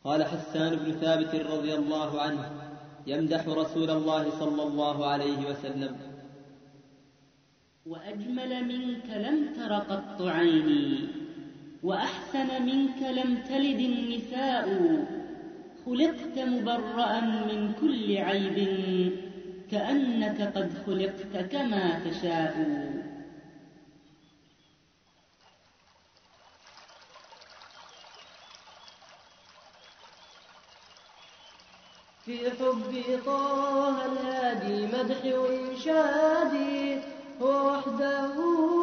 قال حسان بن ثابت رضي الله عنه يمدح رسول الله صلى الله عليه وسلم: وأجمل منك لم تر قط عيني، وأحسن منك لم تلد النساء، خلقت مبرأ من كل عيب، كأنك قد خلقت كما تشاء. في حب طه الهادي مدح وإنشادي، هو وحده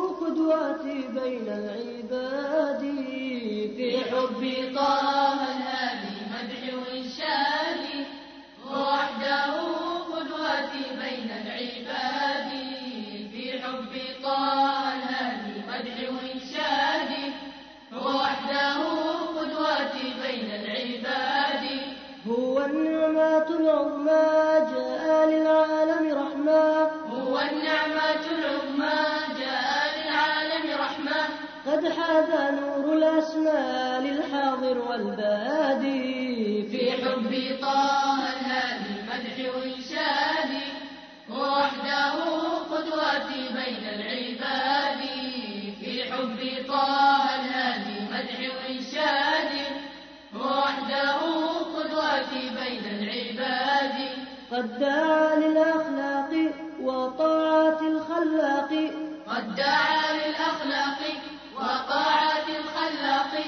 قدوتي بين العباد. في حب طه الهادي مدح وإنشادي، هو وحده قدوتي بين العباد. في حب طه الهادي مدح وإنشادي، هو وحده قدوتي بين العباد. هو النعمة العظمى جاء للعالم رحمة، هو النعمة العظمى جاء للعالم رحمة. قد حاز نور الأسماء للحاضر والبادي. في حب طه الهادي مدح وإنشادي، هو وحده قدوتي بين العباد. في حب طه الهادي مدح وإنشادي، هو وحده قدوتي بين العباد. قد دعا للأخلاق وطاعة الخلاق، قد دعا للأخلاق وطاعة الخلاق،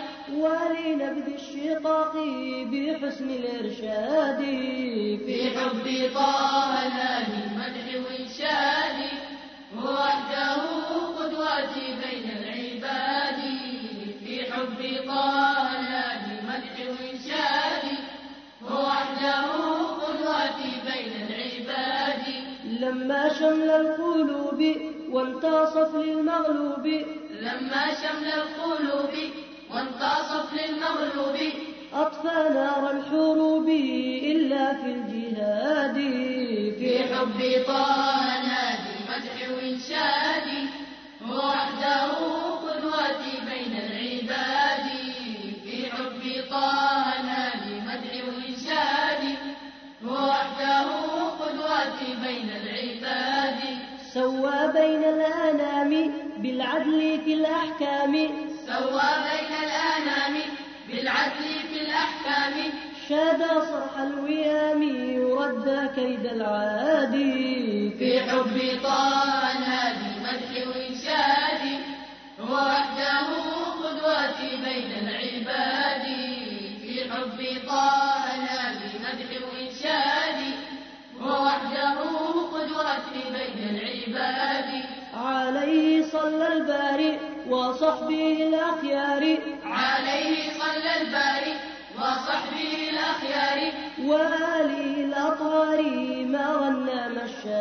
ولنبذ الشقاق بحسن الإرشاد. في حب طه الهادي مدح وإنشادي، هو وحده قدوتي بين العباد. في حب طه الهادي مدح وإنشادي، هو وحده قدوتي بين العباد. لما شمل القلوب وانتصف للمغلوب، لما شمل القلوب وانتصف للمغلوب، أطفى نار الحروب إلا في الجهاد. في حب طه الهادي مدح وإنشادي، هو وحده قدوتي بين العباد. في حب طه الهادي مدح وإنشادي، هو وحده قدوتي بين العباد. سوى بين الأنام بالعدل في الأحكام، سوى بين الأنام بالعدل في الأحكام. شاد صرح الوئام يرد كيد العادي. في حب طه الهادي مدح وإنشادي، هو وحده قدوتي بين العباد. في حب طه الهادي مدح وإنشادي، هو وحده قدوتي بين العباد. عليه صلى الباري وصحبه الأخيار، عليه صلى الباري وصحبه الأخيار، وآله الأطهار ما غنى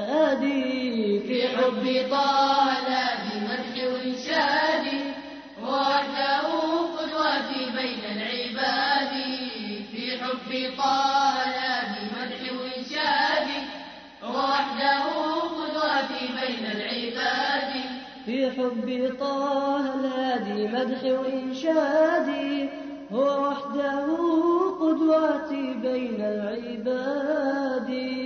مشادي. في حب طه الهادي مدح وإنشادي، هو وحده قدوتي بين العباد. في حب طه الهادي مدح وإنشادي، هو وحده قدوتي بين العباد. في حب طه الهادي مدح وإنشادي، هو وحده قدوتي بين العباد.